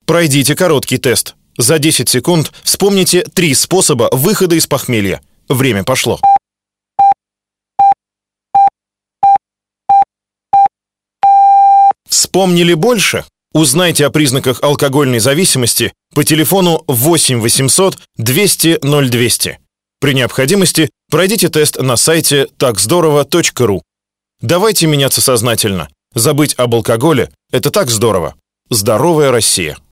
Пройдите короткий тест. За 10 секунд вспомните 3 способа выхода из похмелья. Время пошло. Вспомнили больше? Узнайте о признаках алкогольной зависимости по телефону 8 800 200 0200. При необходимости пройдите тест на сайте takzdorovo.ru. Давайте меняться сознательно. Забыть об алкоголе – это так здорово. Здоровая Россия.